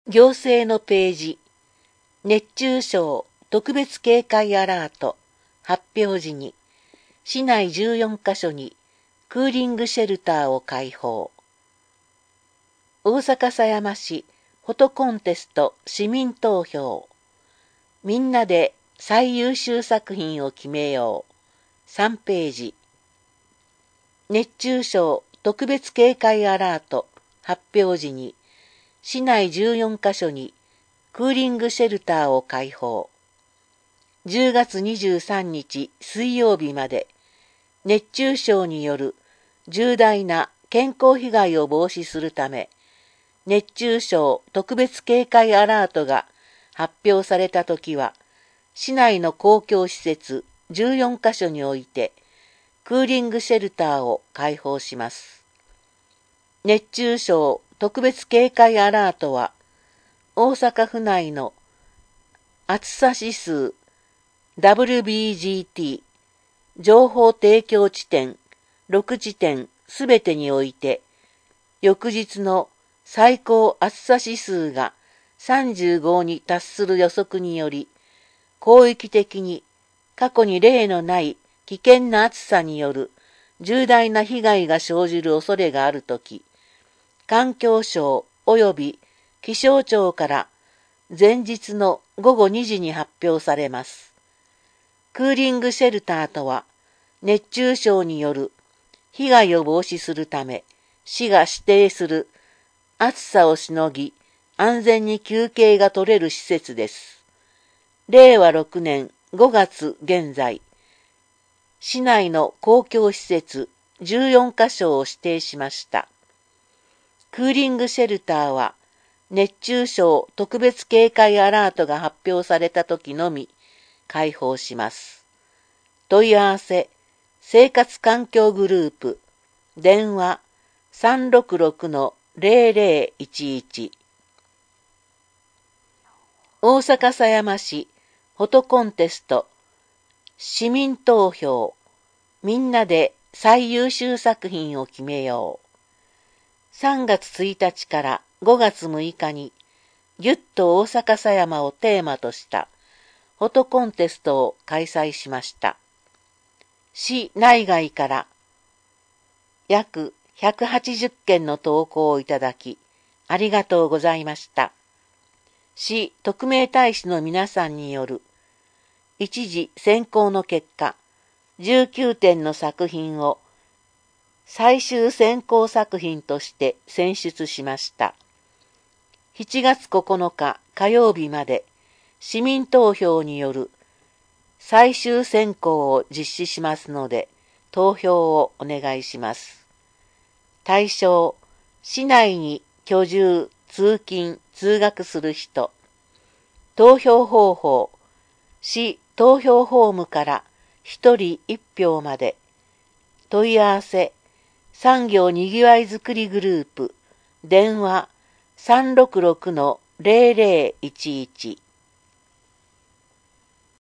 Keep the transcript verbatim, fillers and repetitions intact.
行政のページ、熱中症特別警戒アラート発表時に、市内じゅうよんカ所にクーリングシェルターを開放。大阪狭山市フォトコンテスト市民投票。みんなで最優秀作品を決めよう。さんページ。熱中症特別警戒アラート発表時に、市内じゅうよんカ所にクーリングシェルターを開放。じゅうがつにじゅうさんにち水曜日まで、熱中症による重大な健康被害を防止するため、熱中症特別警戒アラートが発表されたときは、市内の公共施設じゅうよんカ所において、クーリングシェルターを開放します。熱中症特別警戒アラートは、大阪府内の暑さ指数 ダブリュービージーティー 情報提供地点ろくちてんすべてにおいて、翌日の最高暑さ指数がさんじゅうごに達する予測により、広域的に過去に例のない危険な暑さによる重大な被害が生じる恐れがあるとき、環境省及び気象庁から前日のごごにじに発表されます。クーリングシェルターとは、熱中症による被害を防止するため、市が指定する暑さをしのぎ、安全に休憩が取れる施設です。れいわろくねんごがつ現在、市内の公共施設じゅうよんカ所を指定しました。クーリングシェルターは、熱中症特別警戒アラートが発表されたときのみ開放します。問い合わせ、生活環境グループ、電話 さんろくろくのゼロゼロいちいち。大阪狭山市フォトコンテスト市民投票、みんなで最優秀作品を決めよう。さんがつついたちからごがつむいかに、ぎゅっと大阪狭山をテーマとしたフォトコンテストを開催しました。市内外から約ひゃくはちじゅっけんの投稿をいただき、ありがとうございました。市特命大使の皆さんによる一次選考の結果、じゅうきゅうてんの作品を最終選考作品として選出しました。しちがつここのか火曜日まで市民投票による最終選考を実施しますので、投票をお願いします。対象、市内に居住、通勤、通学する人。投票方法、市投票ホームからひとりいちひょうまで。問い合わせ、産業にぎわいづくりグループ、電話 さんろくろくのゼロゼロいちいち。